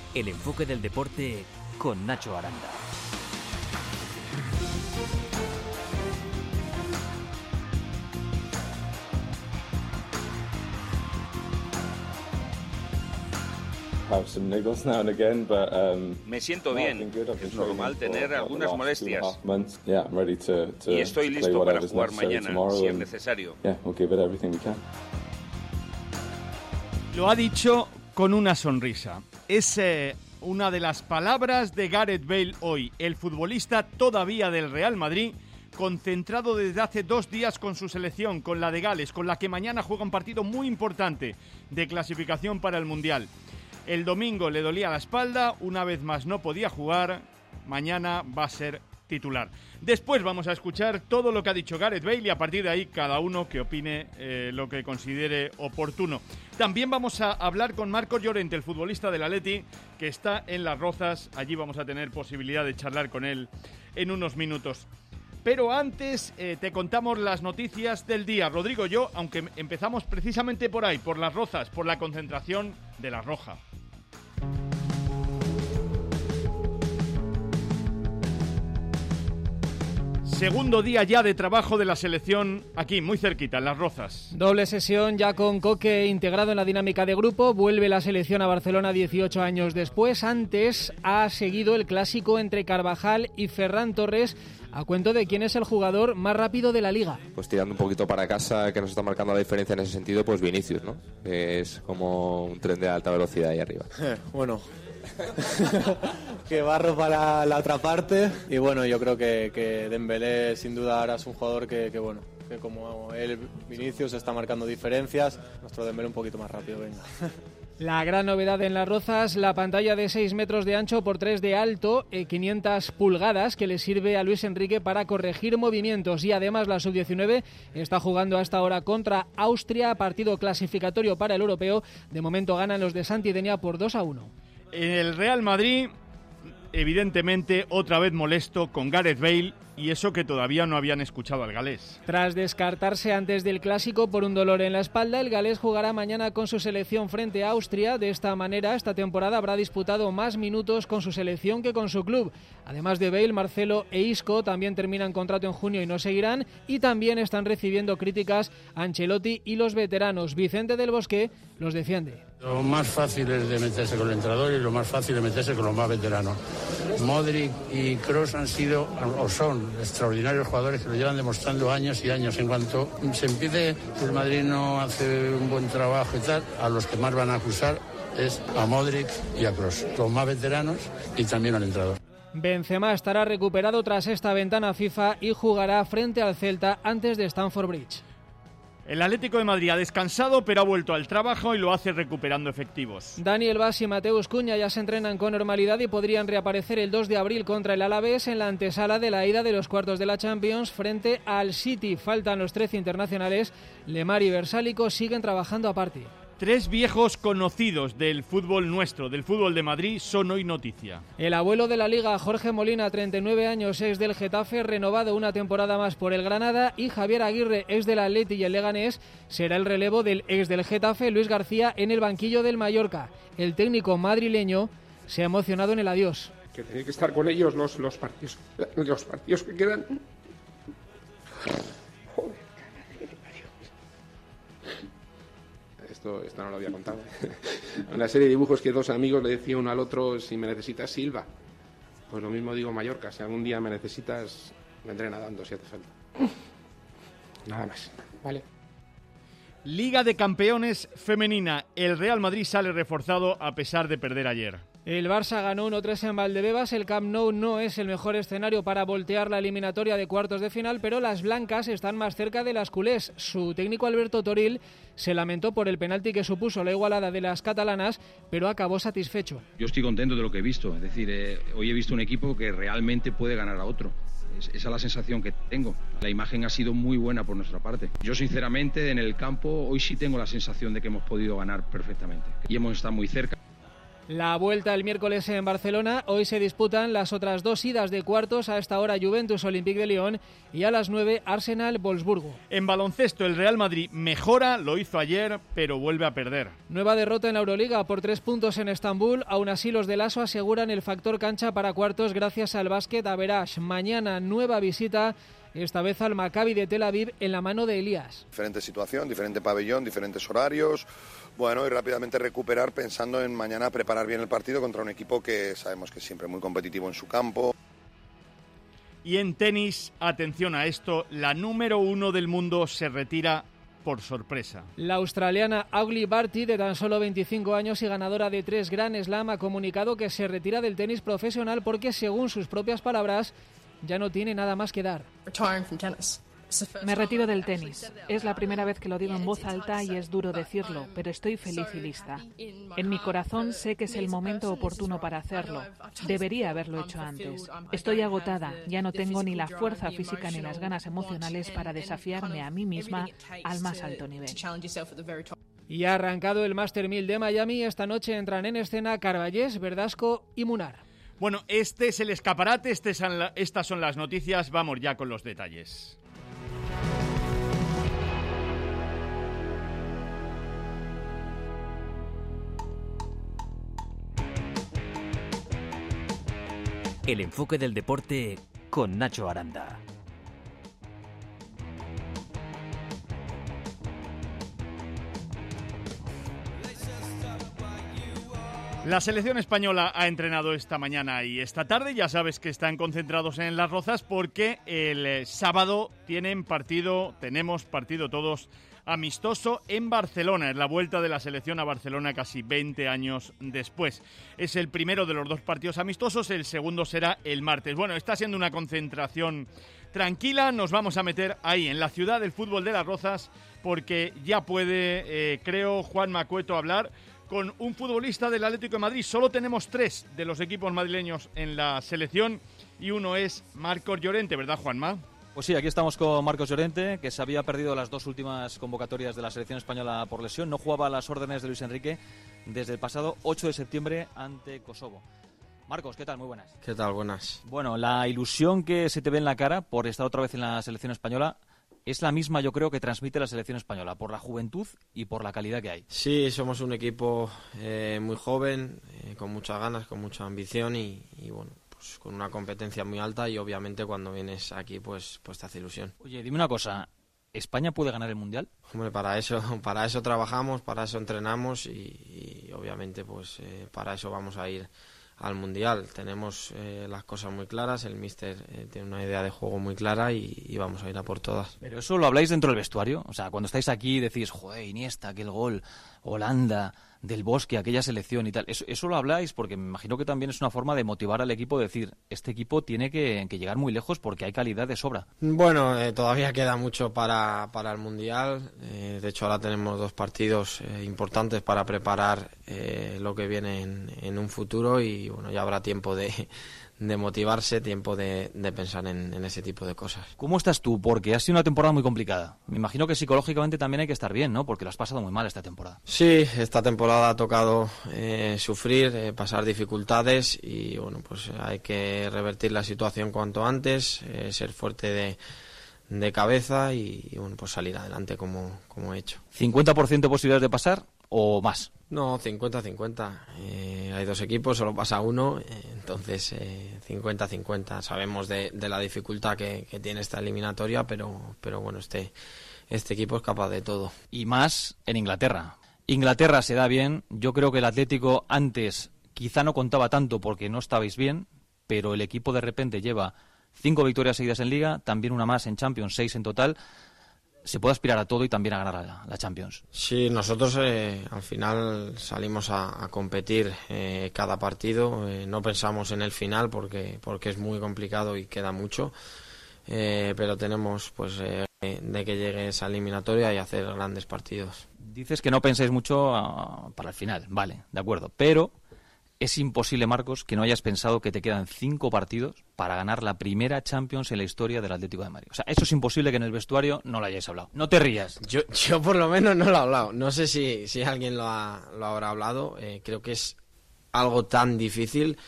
El enfoque del deporte con Nacho Aranda. Me siento bien, es normal tener algunas molestias y estoy listo para jugar mañana si es necesario. Lo ha dicho con una sonrisa. Es una de las palabras de Gareth Bale hoy, el futbolista todavía del Real Madrid, concentrado desde hace 2 días con su selección, con la de Gales, con la que mañana juega un partido muy importante de clasificación para el Mundial. El domingo le dolía la espalda, una vez más no podía jugar, mañana va a ser titular. Después vamos a escuchar todo lo que ha dicho Gareth Bale y a partir de ahí cada uno que opine lo que considere oportuno. También vamos a hablar con Marcos Llorente, el futbolista del Atleti, que está en Las Rozas. Allí vamos a tener posibilidad de charlar con él en unos minutos. Pero antes te contamos las noticias del día. Rodrigo, aunque empezamos precisamente por ahí, por Las Rozas, por la concentración de La Roja. Segundo día ya de trabajo de la selección aquí, muy cerquita, en Las Rozas. Doble sesión ya con Coque integrado en la dinámica de grupo. Vuelve la selección a Barcelona 18 años después. Antes ha seguido el clásico entre Carvajal y Ferran Torres, a cuento de quién es el jugador más rápido de la Liga. Pues tirando un poquito para casa, que nos está marcando la diferencia en ese sentido, pues Vinicius, ¿no? Es como un tren de alta velocidad ahí arriba. Bueno... que barro para la otra parte y bueno, yo creo que Dembélé sin duda ahora es un jugador que como él, Vinicius, está marcando diferencias. Nuestro Dembélé un poquito más rápido, venga. La gran novedad en Las Rozas, la pantalla de 6 metros de ancho por 3 de alto, 500 pulgadas, que le sirve a Luis Enrique para corregir movimientos. Y además la Sub-19 está jugando a esta hora contra Austria, partido clasificatorio para el europeo. De momento ganan los de Santidenia por 2-1. En el Real Madrid, evidentemente, otra vez molesto con Gareth Bale y eso que todavía no habían escuchado al galés. Tras descartarse antes del clásico por un dolor en la espalda, el galés jugará mañana con su selección frente a Austria. De esta manera, esta temporada habrá disputado más minutos con su selección que con su club. Además de Bale, Marcelo e Isco también terminan contrato en junio y no seguirán, y también están recibiendo críticas Ancelotti y los veteranos. Vicente del Bosque los defiende. Lo más fácil es de meterse con el entrenador y lo más fácil es meterse con los más veteranos. Modric y Kroos han sido o son extraordinarios jugadores que lo llevan demostrando años y años. En cuanto se empiece, el Madrid no hace un buen trabajo y tal, a los que más van a acusar es a Modric y a Kroos, los más veteranos y también al entrenador. Benzema estará recuperado tras esta ventana FIFA y jugará frente al Celta antes de Stamford Bridge. El Atlético de Madrid ha descansado, pero ha vuelto al trabajo y lo hace recuperando efectivos. Daniel Bas y Mateus Cunha ya se entrenan con normalidad y podrían reaparecer el 2 de abril contra el Alavés en la antesala de la ida de los cuartos de la Champions frente al City. Faltan los 13 internacionales. Lemar y Versálico siguen trabajando aparte. 3 viejos conocidos del fútbol nuestro, del fútbol de Madrid, son hoy noticia. El abuelo de la Liga, Jorge Molina, 39 años, ex del Getafe, renovado una temporada más por el Granada, y Javier Aguirre, ex del Atleti y el Leganés, será el relevo del ex del Getafe, Luis García, en el banquillo del Mallorca. El técnico madrileño se ha emocionado en el adiós. Que tiene que estar con ellos los partidos que quedan. Esto no lo había contado. Una serie de dibujos que 2 amigos le decía uno al otro: si me necesitas, silba. Pues lo mismo digo Mallorca, si algún día me necesitas, vendré nadando si hace falta. Nada más, vale. Liga de Campeones femenina. El Real Madrid sale reforzado a pesar de perder ayer. El Barça ganó 1-3 en Valdebebas. El Camp Nou no es el mejor escenario para voltear la eliminatoria de cuartos de final, pero las blancas están más cerca de las culés. Su técnico Alberto Toril se lamentó por el penalti que supuso la igualada de las catalanas, pero acabó satisfecho. Yo estoy contento de lo que he visto. Es decir, hoy he visto un equipo que realmente puede ganar a otro. Esa es la sensación que tengo. La imagen ha sido muy buena por nuestra parte. Yo sinceramente en el campo hoy sí tengo la sensación de que hemos podido ganar perfectamente y hemos estado muy cerca. La vuelta el miércoles en Barcelona. Hoy se disputan las otras 2 idas de cuartos. A esta hora Juventus Olympique de Lyon y a las 9 Arsenal Wolfsburgo. En baloncesto el Real Madrid mejora, lo hizo ayer, pero vuelve a perder. Nueva derrota en la Euroliga por 3 puntos en Estambul. Aún así los de Lasso aseguran el factor cancha para cuartos gracias al básquet average. Mañana nueva visita, esta vez al Maccabi de Tel Aviv en la mano de Elías. Diferente situación, diferente pabellón, diferentes horarios. Bueno, y rápidamente recuperar pensando en mañana preparar bien el partido contra un equipo que sabemos que es siempre muy competitivo en su campo. Y en tenis, atención a esto, la número 1 del mundo se retira por sorpresa. La australiana Aubrey Barty, de tan solo 25 años y ganadora de 3 Grand Slam, ha comunicado que se retira del tenis profesional porque, según sus propias palabras, ya no tiene nada más que dar. Me retiro del tenis. Es la primera vez que lo digo en voz alta y es duro decirlo, pero estoy feliz y lista. En mi corazón sé que es el momento oportuno para hacerlo. Debería haberlo hecho antes. Estoy agotada, ya no tengo ni la fuerza física ni las ganas emocionales para desafiarme a mí misma al más alto nivel. Y ha arrancado el Master 1000 de Miami. Esta noche entran en escena Carballés, Verdasco y Munar. Bueno, este es el escaparate, estas son las noticias. Vamos ya con los detalles. El enfoque del deporte con Nacho Aranda. La selección española ha entrenado esta mañana y esta tarde. Ya sabes que están concentrados en Las Rozas porque el sábado tenemos partido todos amistoso en Barcelona. Es la vuelta de la selección a Barcelona casi 20 años después. Es el primero de los 2 partidos amistosos, el segundo será el martes. Bueno, está siendo una concentración tranquila. Nos vamos a meter ahí, en la ciudad del fútbol de Las Rozas, porque ya puede, creo, Juanma Cueto hablar con un futbolista del Atlético de Madrid. Solo tenemos 3 de los equipos madrileños en la selección y uno es Marcos Llorente, ¿verdad, Juanma? Pues sí, aquí estamos con Marcos Llorente, que se había perdido las 2 últimas convocatorias de la selección española por lesión. No jugaba a las órdenes de Luis Enrique desde el pasado 8 de septiembre ante Kosovo. Marcos, ¿qué tal? Muy buenas. ¿Qué tal? Buenas. Bueno, la ilusión que se te ve en la cara por estar otra vez en la selección española es la misma, yo creo, que transmite la selección española, por la juventud y por la calidad que hay. Sí, somos un equipo muy joven, con muchas ganas, con mucha ambición y bueno, pues con una competencia muy alta, y obviamente cuando vienes aquí pues te hace ilusión. Oye, dime una cosa, ¿España puede ganar el Mundial? Hombre, para eso trabajamos, para eso entrenamos y obviamente pues para eso vamos a ir al Mundial. Tenemos las cosas muy claras, el míster tiene una idea de juego muy clara y vamos a ir a por todas. ¿Pero eso lo habláis dentro del vestuario? O sea, cuando estáis aquí decís, joder, Iniesta, aquel gol, Holanda, Del Bosque, aquella selección y tal. ¿Eso lo habláis? Porque me imagino que también es una forma de motivar al equipo, decir, este equipo tiene que llegar muy lejos porque hay calidad de sobra. Bueno, todavía queda mucho para el Mundial. De hecho, ahora tenemos 2 partidos importantes para preparar lo que viene en un futuro y bueno, ya habrá tiempo de motivarse, tiempo de pensar en ese tipo de cosas. ¿Cómo estás tú? Porque ha sido una temporada muy complicada. Me imagino que psicológicamente también hay que estar bien, ¿no? Porque lo has pasado muy mal esta temporada. Sí, esta temporada ha tocado sufrir, pasar dificultades y bueno, pues hay que revertir la situación cuanto antes, ser fuerte de cabeza y bueno, pues salir adelante como he hecho. ¿50% de posibilidades de pasar o más? No, 50-50. Hay 2 equipos, solo pasa uno, entonces 50-50. Sabemos de la dificultad que tiene esta eliminatoria, pero bueno, este equipo es capaz de todo. Y más en Inglaterra. Inglaterra se da bien. Yo creo que el Atlético antes quizá no contaba tanto porque no estabais bien, pero el equipo de repente lleva 5 victorias seguidas en Liga, también una más en Champions, 6 en total. Se puede aspirar a todo y también a ganar la Champions. Sí, nosotros al final salimos a competir cada partido. No pensamos en el final porque es muy complicado y queda mucho. Pero tenemos pues de que llegue esa eliminatoria y hacer grandes partidos. Dices que no pensáis mucho para el final, vale, de acuerdo. Pero es imposible, Marcos, que no hayas pensado que te quedan 5 partidos para ganar la primera Champions en la historia del Atlético de Madrid. O sea, eso es imposible que en el vestuario no lo hayáis hablado. No te rías. Yo por lo menos no lo he hablado. No sé si alguien lo habrá hablado. Creo que es algo tan difícil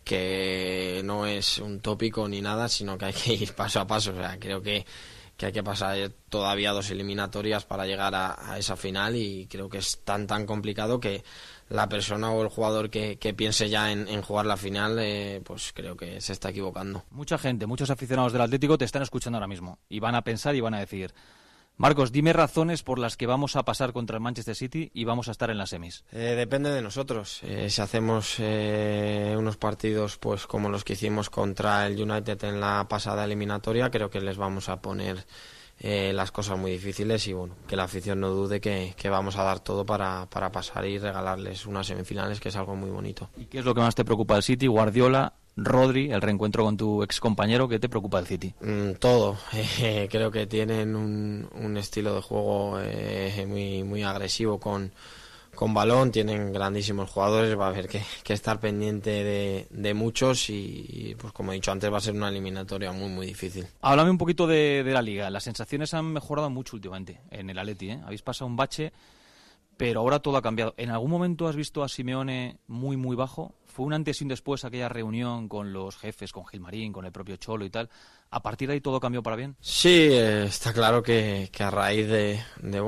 que no es un tópico ni nada, sino que hay que ir paso a paso. O sea, creo que hay que pasar todavía 2 eliminatorias para llegar a esa final, y creo que es tan complicado que la persona o el jugador que piense ya en jugar la final, pues creo que se está equivocando. Mucha gente, muchos aficionados del Atlético te están escuchando ahora mismo y van a pensar y van a decir: Marcos, dime razones por las que vamos a pasar contra el Manchester City y vamos a estar en las semis. Depende de nosotros. Si hacemos unos partidos pues como los que hicimos contra el United en la pasada eliminatoria, creo que les vamos a poner las cosas muy difíciles, y bueno, que la afición no dude que vamos a dar todo para pasar y regalarles unas semifinales, que es algo muy bonito. ¿Y qué es lo que más te preocupa del City? Guardiola, Rodri, el reencuentro con tu ex compañero. ¿Qué te preocupa del City? Todo. Creo que tienen un estilo de juego muy agresivo con balón, tienen grandísimos jugadores, va a haber que estar pendiente de muchos, y pues como he dicho antes, va a ser una eliminatoria muy difícil. Háblame un poquito de la Liga. Las sensaciones han mejorado mucho últimamente en el Atleti, ¿eh? Habéis pasado un bache, pero ahora todo ha cambiado. ¿En algún momento has visto a Simeone muy bajo? ¿Fue un antes y un después aquella reunión con los jefes, con Gilmarín, con el propio Cholo y tal? ¿A partir de ahí todo cambió para bien? Sí, está claro que a raíz de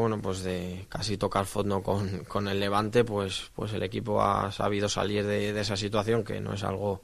casi tocar fondo con el Levante, pues el equipo ha sabido salir de esa situación, que no es algo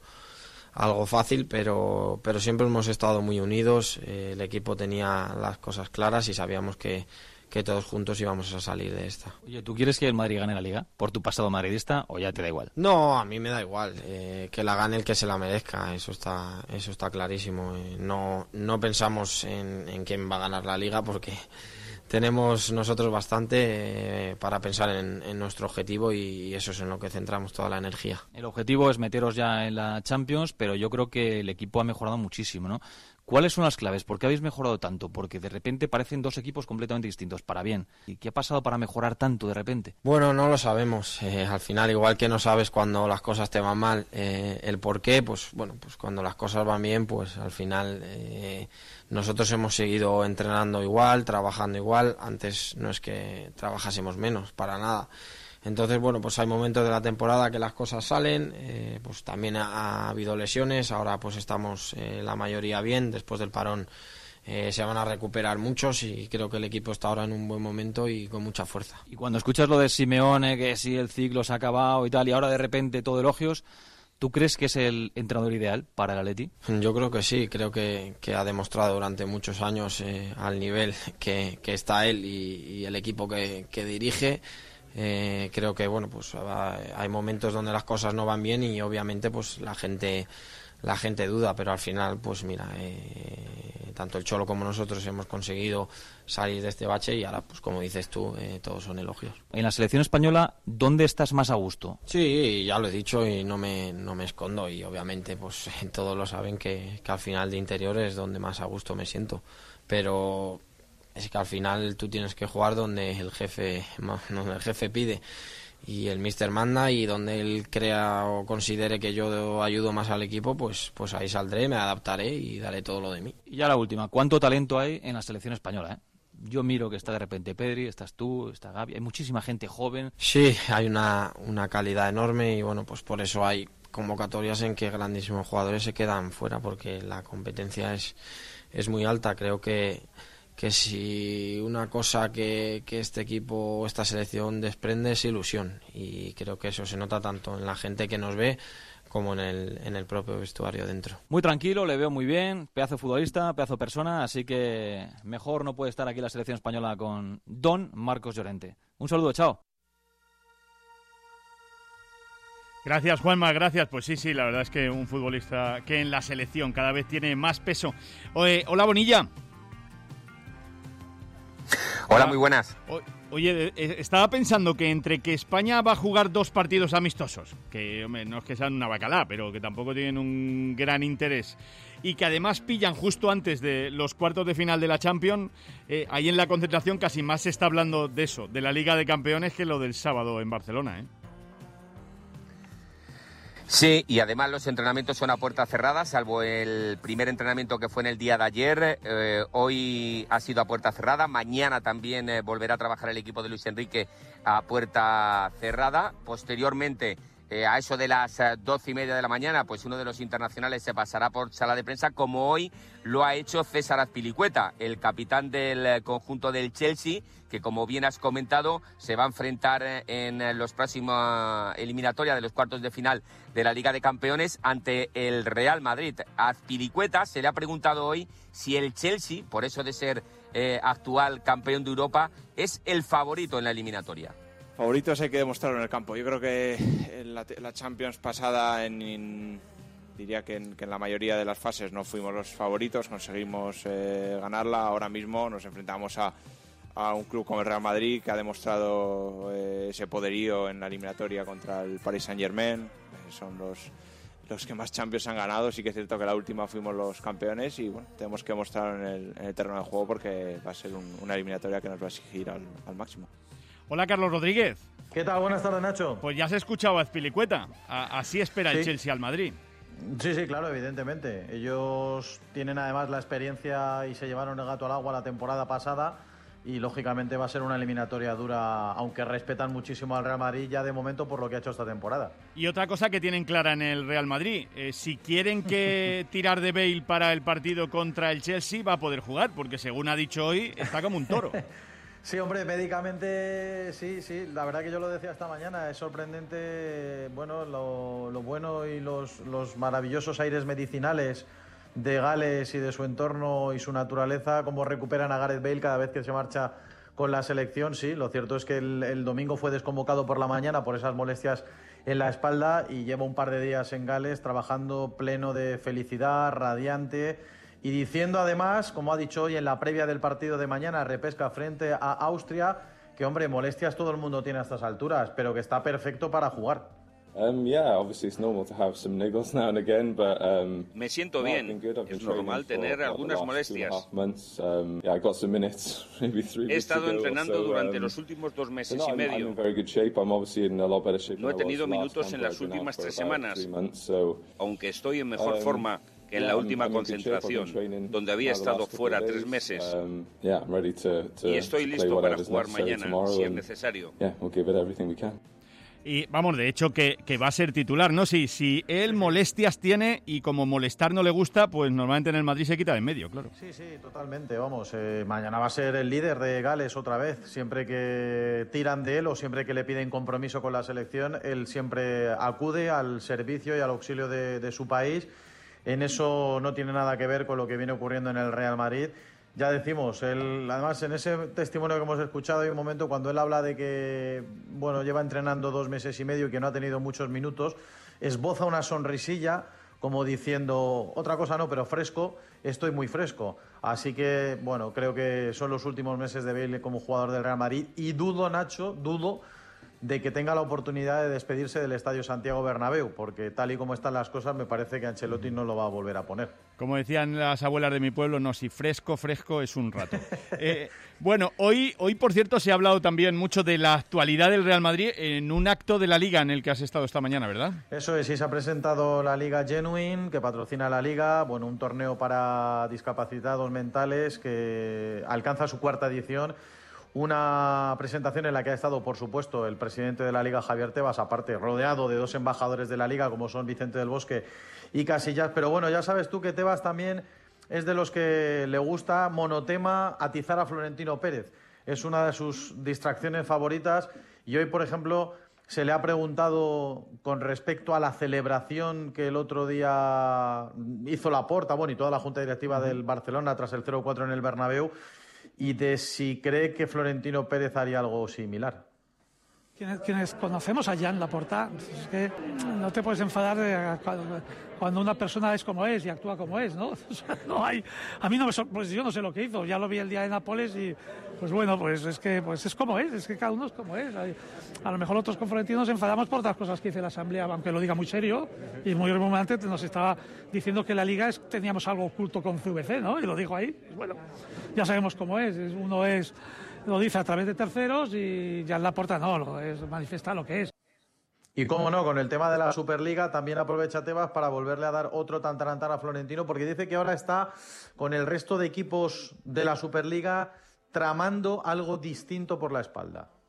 fácil, pero siempre hemos estado muy unidos. El equipo tenía las cosas claras y sabíamos que todos juntos íbamos a salir de esta. Oye, ¿tú quieres que el Madrid gane la Liga por tu pasado madridista o ya te da igual? No, a mí me da igual. Que la gane el que se la merezca, eso está clarísimo. No pensamos en quién va a ganar la Liga, porque tenemos nosotros bastante para pensar en nuestro objetivo, y eso es en lo que centramos toda la energía. El objetivo es meteros ya en la Champions, pero yo creo que el equipo ha mejorado muchísimo, ¿no? ¿Cuáles son las claves? ¿Por qué habéis mejorado tanto? Porque de repente parecen 2 equipos completamente distintos, para bien. ¿Y qué ha pasado para mejorar tanto de repente? Bueno, no lo sabemos. Al final, igual que no sabes cuando las cosas te van mal, el por qué, pues cuando las cosas van bien, pues al final nosotros hemos seguido entrenando igual, trabajando igual. Antes no es que trabajásemos menos, para nada. Entonces, bueno, pues hay momentos de la temporada que las cosas salen, pues también ha habido lesiones, ahora pues estamos la mayoría bien, después del parón se van a recuperar muchos, y creo que el equipo está ahora en un buen momento y con mucha fuerza. Y cuando escuchas lo de Simeone, que sí, el ciclo se ha acabado y tal, y ahora de repente todo elogios, ¿tú crees que es el entrenador ideal para el Atleti? Yo creo que sí, creo que ha demostrado durante muchos años al nivel que está él y el equipo que dirige. Creo que bueno, pues hay momentos donde las cosas no van bien, y obviamente pues la gente duda, pero al final pues mira, tanto el Cholo como nosotros hemos conseguido salir de este bache, y ahora pues como dices tú, todos son elogios. En la selección española, ¿dónde estás más a gusto? Sí, ya lo he dicho y no me escondo, y obviamente pues todos lo saben que al final de interior es donde más a gusto me siento, pero es que al final tú tienes que jugar donde el jefe pide y el míster manda, y donde él crea o considere que yo ayudo más al equipo, pues ahí saldré, me adaptaré y daré todo lo de mí. Y ya la última, ¿cuánto talento hay en la selección española? Yo miro que está de repente Pedri, estás tú, está Gavi, hay muchísima gente joven. Sí, hay una calidad enorme, y bueno, pues por eso hay convocatorias en que grandísimos jugadores se quedan fuera, porque la competencia es muy alta. Creo que si una cosa que este equipo, esta selección desprende, es ilusión, y creo que eso se nota tanto en la gente que nos ve como en el propio vestuario dentro. Muy tranquilo, le veo muy bien, pedazo futbolista, pedazo persona, así que mejor no puede estar aquí la selección española con Don Marcos Llorente. Un saludo, chao. Gracias, Juanma, gracias. Pues sí, la verdad es que un futbolista que en la selección cada vez tiene más peso. Hola, Bonilla. Hola, muy buenas. Oye, estaba pensando que entre que España va a jugar 2 partidos amistosos, que hombre, no es que sean una bacalá, pero que tampoco tienen un gran interés, y que además pillan justo antes de los cuartos de final de la Champions, ahí en la concentración casi más se está hablando de eso, de la Liga de Campeones, que lo del sábado en Barcelona, Sí, y además los entrenamientos son a puerta cerrada, salvo el primer entrenamiento que fue en el día de ayer. Hoy ha sido a puerta cerrada, mañana también volverá a trabajar el equipo de Luis Enrique a puerta cerrada. Posteriormente a eso de las 12:30 de la mañana, pues uno de los internacionales se pasará por sala de prensa, como hoy lo ha hecho César Azpilicueta, el capitán del conjunto del Chelsea, que como bien has comentado, se va a enfrentar en los próximos eliminatorias de los cuartos de final de la Liga de Campeones ante el Real Madrid. A Azpilicueta se le ha preguntado hoy si el Chelsea, por eso de ser actual campeón de Europa, es el favorito en la eliminatoria. Favoritos hay que demostrarlo en el campo. Yo creo que en la Champions pasada, diría que en la mayoría de las fases no fuimos los favoritos, conseguimos ganarla. Ahora mismo nos enfrentamos a un club como el Real Madrid, que ha demostrado ese poderío en la eliminatoria contra el Paris Saint-Germain. Son los que más Champions han ganado. Sí que es cierto que la última fuimos los campeones y bueno, tenemos que mostrarlo en el terreno de juego, porque va a ser una eliminatoria que nos va a exigir al máximo. Hola, Carlos Rodríguez. ¿Qué tal? Buenas tardes, Nacho. Pues ya has escuchado a Azpilicueta. Así espera Sí. el Chelsea al Madrid. Sí, claro, evidentemente. Ellos tienen además la experiencia y se llevaron el gato al agua la temporada pasada y lógicamente va a ser una eliminatoria dura, aunque respetan muchísimo al Real Madrid ya de momento por lo que ha hecho esta temporada. Y otra cosa que tienen clara en el Real Madrid, si quieren que tirar de Bale para el partido contra el Chelsea, va a poder jugar, porque según ha dicho hoy, está como un toro. Sí, hombre, médicamente sí. La verdad que yo lo decía esta mañana, es sorprendente, bueno, lo bueno y los maravillosos aires medicinales de Gales y de su entorno y su naturaleza, cómo recuperan a Gareth Bale cada vez que se marcha con la selección. Sí, lo cierto es que el domingo fue desconvocado por la mañana por esas molestias en la espalda y lleva un par de días en Gales trabajando pleno de felicidad, radiante. Y diciendo además, como ha dicho hoy en la previa del partido de mañana, repesca frente a Austria, que hombre, molestias todo el mundo tiene a estas alturas, pero que está perfecto para jugar. Me siento bien, es normal tener algunas molestias. He estado entrenando durante los últimos 2 meses y medio. No he tenido minutos en las últimas 3 semanas, aunque estoy en mejor forma que en la última concentración, donde había estado fuera 3 meses. Y estoy listo para jugar mañana, si es necesario. Y vamos, de hecho, que va a ser titular, ¿no? Si él molestias tiene y como molestar no le gusta, pues normalmente en el Madrid se quita de en medio, claro. Sí, totalmente, vamos. Mañana va a ser el líder de Gales otra vez. Siempre que tiran de él o siempre que le piden compromiso con la selección, él siempre acude al servicio y al auxilio de su país. En eso no tiene nada que ver con lo que viene ocurriendo en el Real Madrid. Ya decimos, además en ese testimonio que hemos escuchado hay un momento cuando él habla de que bueno, lleva entrenando 2 meses y medio y que no ha tenido muchos minutos, esboza una sonrisilla como diciendo, otra cosa no, pero fresco, estoy muy fresco. Así que, bueno, creo que son los últimos meses de Bale como jugador del Real Madrid y dudo, Nacho, de que tenga la oportunidad de despedirse del Estadio Santiago Bernabéu, porque tal y como están las cosas me parece que Ancelotti no lo va a volver a poner. Como decían las abuelas de mi pueblo, no, si fresco es un rato. Bueno, hoy por cierto se ha hablado también mucho de la actualidad del Real Madrid en un acto de la Liga en el que has estado esta mañana, ¿verdad? Eso es, sí, se ha presentado la Liga Genuine, que patrocina la Liga, bueno, un torneo para discapacitados mentales que alcanza su 4ª edición. Una presentación en la que ha estado, por supuesto, el presidente de la Liga, Javier Tebas, aparte rodeado de 2 embajadores de la Liga, como son Vicente del Bosque y Casillas. Pero bueno, ya sabes tú que Tebas también es de los que le gusta monotema atizar a Florentino Pérez. Es una de sus distracciones favoritas y hoy, por ejemplo, se le ha preguntado con respecto a la celebración que el otro día hizo Laporta, bueno, y toda la junta directiva del Barcelona tras el 0-4 en el Bernabéu, y de si cree que Florentino Pérez haría algo similar. Quienes conocemos a Jan Laporta, es que no te puedes enfadar cuando una persona es como es y actúa como es, ¿no? O sea, no hay, a mí no me pues yo no sé lo que hizo, ya lo vi el día de Nápoles y pues bueno, pues es que pues es como es que cada uno es como es. A lo mejor otros con Florentino nos enfadamos por otras cosas que dice la Asamblea, aunque lo diga muy serio y muy remomante, nos estaba diciendo que la Liga teníamos algo oculto con CVC, ¿no? Y lo dijo ahí, pues bueno, ya sabemos cómo es, uno es... Lo dice a través de terceros y Jan Laporta manifiesta lo que es. Y cómo no, con el tema de la Superliga también aprovecha Tebas para volverle a dar otro tantarantán a Florentino, porque dice que ahora está con el resto de equipos de la Superliga tramando algo distinto por la espalda.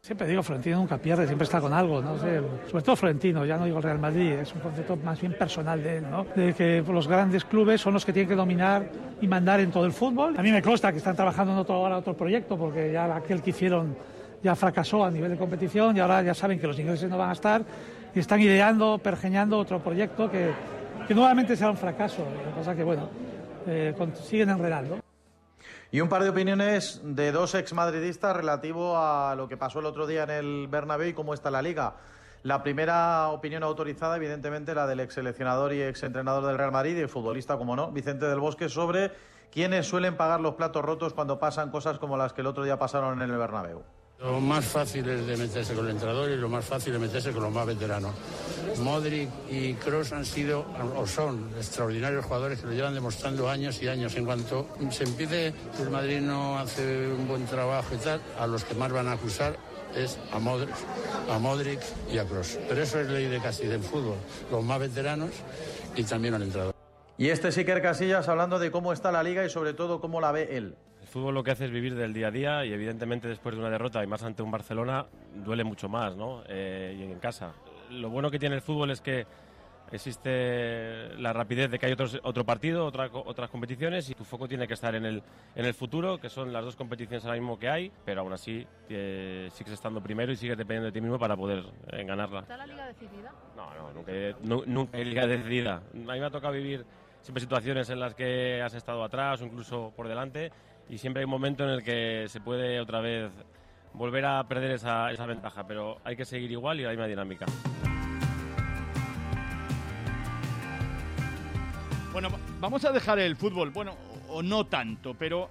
Siempre digo, Florentino nunca pierde, siempre está con algo, no sé, sobre todo Florentino, ya no digo el Real Madrid, es un concepto más bien personal de él, ¿no? De que los grandes clubes son los que tienen que dominar y mandar en todo el fútbol. A mí me consta que están trabajando en otro proyecto, porque ya aquel que hicieron ya fracasó a nivel de competición y ahora ya saben que los ingleses no van a estar y están ideando, pergeñando otro proyecto que nuevamente será un fracaso, lo que pasa que, bueno, siguen enredando. Y un par de opiniones de dos exmadridistas relativo a lo que pasó el otro día en el Bernabéu y cómo está la Liga. La primera opinión autorizada, evidentemente, la del exseleccionador y exentrenador del Real Madrid y el futbolista, como no, Vicente del Bosque, sobre quiénes suelen pagar los platos rotos cuando pasan cosas como las que el otro día pasaron en el Bernabéu. Lo más fácil es de meterse con el entrenador y lo más fácil es meterse con los más veteranos. Modric y Kroos han sido o son extraordinarios jugadores que lo llevan demostrando años y años. En cuanto se empiece, el Madrid no hace un buen trabajo y tal, a los que más van a acusar es a Modric y a Kroos. Pero eso es ley de casi del fútbol. Los más veteranos y también al entrenador. Y este Iker Casillas hablando de cómo está la Liga y sobre todo cómo la ve él. El fútbol lo que hace es vivir del día a día y evidentemente después de una derrota y más ante un Barcelona duele mucho más, ¿no? Y en casa. Lo bueno que tiene el fútbol es que existe la rapidez de que hay otro partido, otras competiciones y tu foco tiene que estar en el futuro, que son las dos competiciones ahora mismo que hay, pero aún así sigues estando primero y sigues dependiendo de ti mismo para poder ganarla. ¿Está la Liga decidida? No, nunca hay Liga decidida. A mí me ha tocado vivir siempre situaciones en las que has estado atrás o incluso por delante y siempre hay un momento en el que se puede otra vez volver a perder esa ventaja, pero hay que seguir igual y la misma dinámica. Bueno, vamos a dejar el fútbol, bueno, o no tanto, pero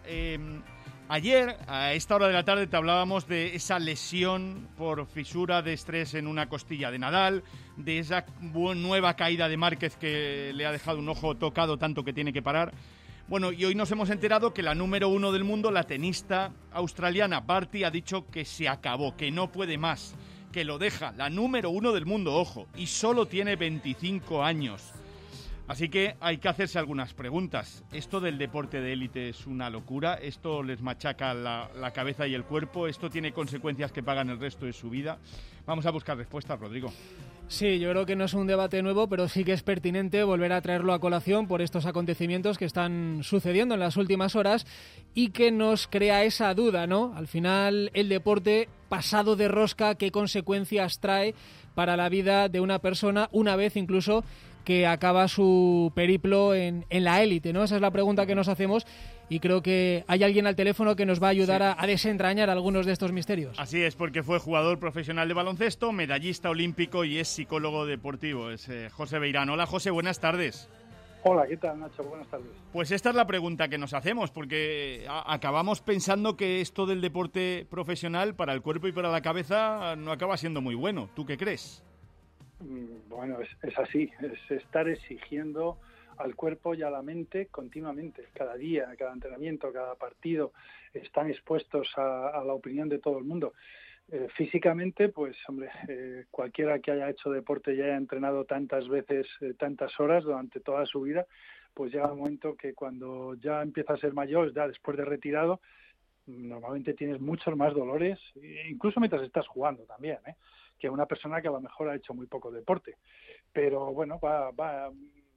ayer a esta hora de la tarde te hablábamos de esa lesión por fisura de estrés en una costilla de Nadal, de esa nueva caída de Márquez que le ha dejado un ojo tocado tanto que tiene que parar. Bueno, y hoy nos hemos enterado que la número 1 del mundo, la tenista australiana Barty, ha dicho que se acabó, que no puede más, que lo deja. La número 1 del mundo, ojo, y solo tiene 25 años. Así que hay que hacerse algunas preguntas. ¿Esto del deporte de élite es una locura? ¿Esto les machaca la cabeza y el cuerpo? ¿Esto tiene consecuencias que pagan el resto de su vida? Vamos a buscar respuestas, Rodrigo. Sí, yo creo que no es un debate nuevo, pero sí que es pertinente volver a traerlo a colación por estos acontecimientos que están sucediendo en las últimas horas y que nos crea esa duda, ¿no? Al final, el deporte pasado de rosca, ¿qué consecuencias trae para la vida de una persona una vez incluso que acaba su periplo en la élite, ¿no? Esa es la pregunta que nos hacemos y creo que hay alguien al teléfono que nos va a ayudar a desentrañar algunos de estos misterios. Así es, porque fue jugador profesional de baloncesto, medallista olímpico y es psicólogo deportivo. Es José Beirán. Hola, José, buenas tardes. Hola, ¿qué tal, Nacho? Buenas tardes. Pues esta es la pregunta que nos hacemos, porque acabamos pensando que esto del deporte profesional para el cuerpo y para la cabeza no acaba siendo muy bueno. ¿Tú qué crees? Bueno, es así, es estar exigiendo al cuerpo y a la mente continuamente, cada día, cada entrenamiento, cada partido, están expuestos a la opinión de todo el mundo. Físicamente, pues hombre, cualquiera que haya hecho deporte y haya entrenado tantas veces, tantas horas durante toda su vida, pues llega un momento que cuando ya empieza a ser mayor, ya después de retirado, normalmente tienes muchos más dolores, incluso mientras estás jugando también, que una persona que a lo mejor ha hecho muy poco deporte. Pero bueno, va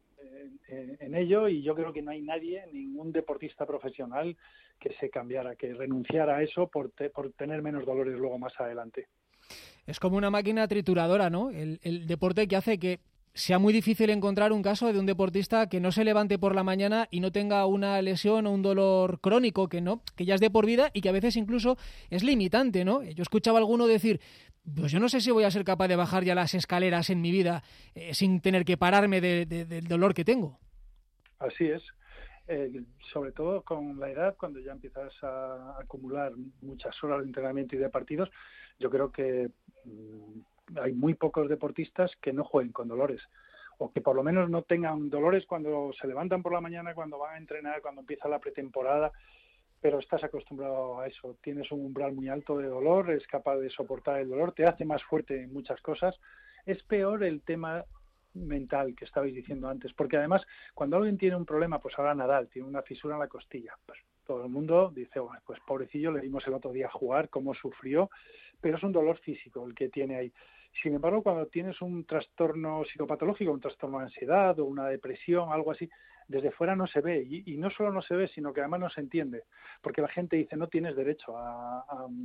en ello y yo creo que no hay nadie, ningún deportista profesional que se cambiara, que renunciara a eso por tener menos dolores luego más adelante. Es como una máquina trituradora, ¿no? El deporte que hace que sea muy difícil encontrar un caso de un deportista que no se levante por la mañana y no tenga una lesión o un dolor crónico que ya es de por vida y que a veces incluso es limitante, ¿no? Yo escuchaba a alguno decir, pues yo no sé si voy a ser capaz de bajar ya las escaleras en mi vida sin tener que pararme del dolor que tengo. Así es. Sobre todo con la edad, cuando ya empiezas a acumular muchas horas de entrenamiento y de partidos, yo creo que hay muy pocos deportistas que no jueguen con dolores o que por lo menos no tengan dolores cuando se levantan por la mañana, cuando van a entrenar, cuando empieza la pretemporada, pero estás acostumbrado a eso, tienes un umbral muy alto de dolor, es capaz de soportar el dolor, te hace más fuerte en muchas cosas. Es peor el tema mental que estabais diciendo antes, porque además cuando alguien tiene un problema, pues ahora Nadal tiene una fisura en la costilla, pues todo el mundo dice, bueno, pues pobrecillo, le vimos el otro día jugar, cómo sufrió, pero es un dolor físico el que tiene ahí. Sin embargo, cuando tienes un trastorno psicopatológico, un trastorno de ansiedad o una depresión, algo así, desde fuera no se ve, y no solo no se ve, sino que además no se entiende, porque la gente dice no tienes derecho a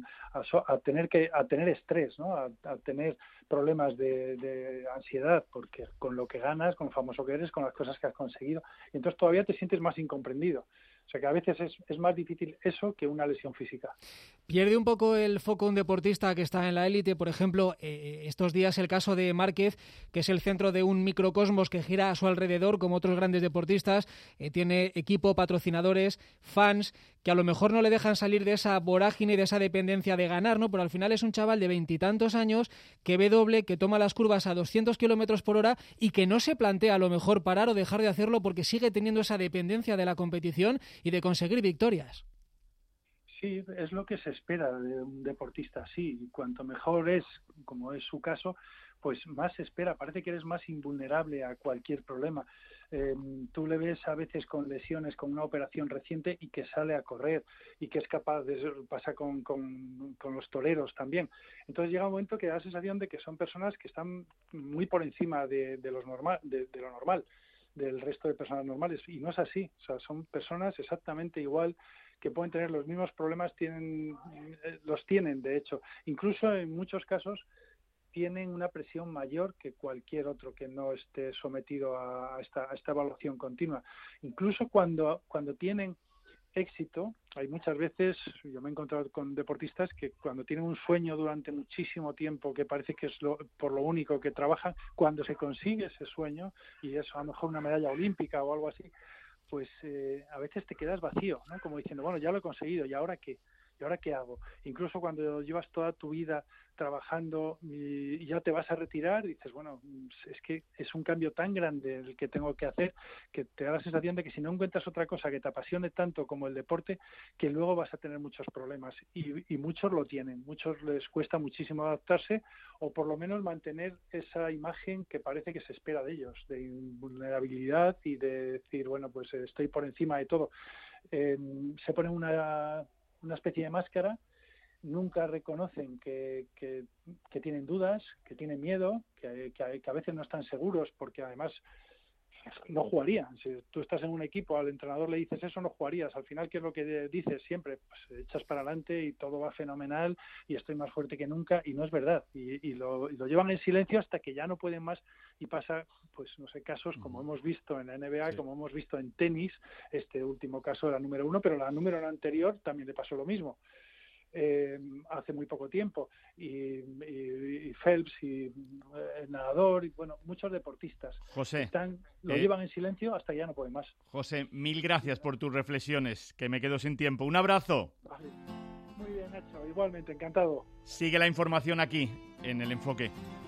tener estrés, ¿no? a tener problemas de ansiedad, porque con lo que ganas, con lo famoso que eres, con las cosas que has conseguido, y entonces todavía te sientes más incomprendido. O sea que a veces es más difícil eso que una lesión física. Pierde un poco el foco un deportista que está en la élite. Por ejemplo, estos días el caso de Márquez, que es el centro de un microcosmos que gira a su alrededor, como otros grandes deportistas. Tiene equipo, patrocinadores, fans, que a lo mejor no le dejan salir de esa vorágine y de esa dependencia de ganar, ¿no? Pero al final es un chaval de 20 y tantos años que ve doble, que toma las curvas a 200 kilómetros por hora y que no se plantea a lo mejor parar o dejar de hacerlo porque sigue teniendo esa dependencia de la competición y de conseguir victorias. Sí, es lo que se espera de un deportista así. Y cuanto mejor es, como es su caso, pues más se espera. Parece que eres más invulnerable a cualquier problema. Tú le ves a veces con lesiones, con una operación reciente y que sale a correr y que es capaz de pasar con los toreros también. Entonces llega un momento que da la sensación de que son personas que están muy por encima de lo normal, del resto de personas normales, y no es así. O sea, son personas exactamente igual, que pueden tener los mismos problemas, los tienen de hecho, incluso en muchos casos tienen una presión mayor que cualquier otro que no esté sometido a esta evaluación continua. Incluso cuando tienen éxito, hay muchas veces, yo me he encontrado con deportistas que cuando tienen un sueño durante muchísimo tiempo, que parece que es por lo único que trabajan, cuando se consigue ese sueño, y es a lo mejor una medalla olímpica o algo así, pues a veces te quedas vacío, ¿no? Como diciendo, bueno, ya lo he conseguido, ¿y ahora qué? ¿Y ahora qué hago? Incluso cuando llevas toda tu vida trabajando y ya te vas a retirar, dices, bueno, es que es un cambio tan grande el que tengo que hacer, que te da la sensación de que si no encuentras otra cosa que te apasione tanto como el deporte, que luego vas a tener muchos problemas. Y muchos lo tienen, muchos les cuesta muchísimo adaptarse o por lo menos mantener esa imagen que parece que se espera de ellos, de invulnerabilidad y de decir, bueno, pues estoy por encima de todo. Se ponen una especie de máscara, nunca reconocen que tienen dudas, que tienen miedo, que a veces no están seguros porque además no jugarían. Si tú estás en un equipo, al entrenador le dices eso, no jugarías. Al final, ¿qué es lo que dices siempre? Pues echas para adelante y todo va fenomenal y estoy más fuerte que nunca, y no es verdad. Y lo llevan en silencio hasta que ya no pueden más y pasa, pues no sé, casos como hemos visto en la NBA, sí, como hemos visto en tenis, este último caso de la número 1, pero la número 1 anterior también le pasó lo mismo. Hace muy poco tiempo y Phelps y el nadador y bueno, muchos deportistas José, lo llevan en silencio hasta que ya no pueden más. José, mil gracias por tus reflexiones, que me quedo sin tiempo. Un abrazo. Vale. Muy bien, Nacho, igualmente, encantado. Sigue la información aquí en El Enfoque.